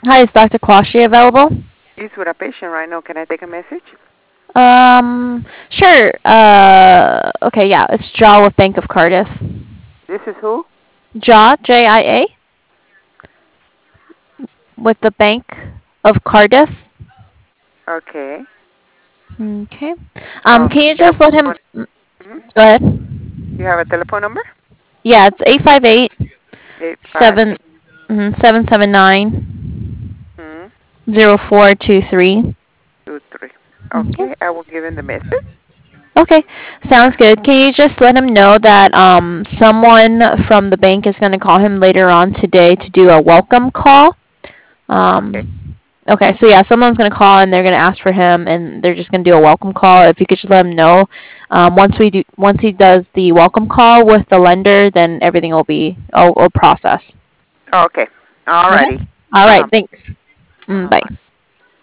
Hi, is Dr. Quashi available? He's with a patient right now. Can I take a message? Sure. Okay, yeah, it's Jaw with Bank of Cardiff. This is who? Jaw, Jia, with the Bank of Cardiff. Okay. Okay. Can you You have just let him? mhm. Go ahead. You have a telephone number? Yeah, it's 858 Eight five 7 eight 779 mm, 0423. 23. Okay. Okay, I will give him the message. Okay, sounds good. Can you just let him know that someone from the bank is going to call him later on today to do a welcome call? Okay. Um, okay, so yeah, someone's going to call and they're going to ask for him, and they're just going to do a welcome call. If you could just let him know, once he does the welcome call with the lender, then everything will process. Okay. Okay. Alrighty. All right. Uh-huh. Thanks. Uh-huh. Bye. Bye.